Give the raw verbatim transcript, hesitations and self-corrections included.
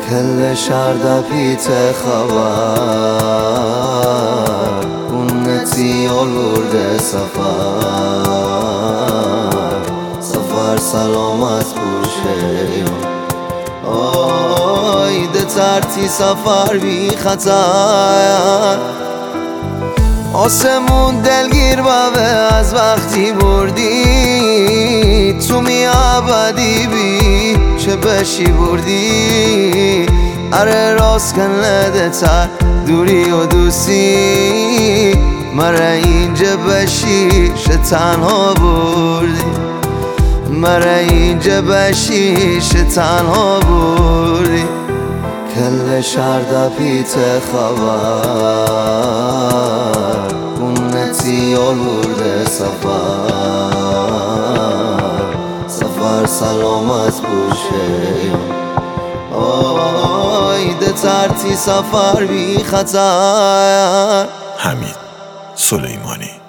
کل شهر در پیت خبر اونتی آورده سفر سفر سلامت باشه آی ده ترتی سفر بی خطر آسمون دلگیر بابه از وقتی بردی تو می عبدی بی چه بشی بردی اره راست کن لده تر دوری و دوستی مره اینجا بشی شه تنها بردی مره اینجا بشی شه تنها بردی کل شهر در پیت خبر اونتی آورده سفر سفر سلامت باشه آی ده ترتی سفر بی خطر. حمید سلیمانی.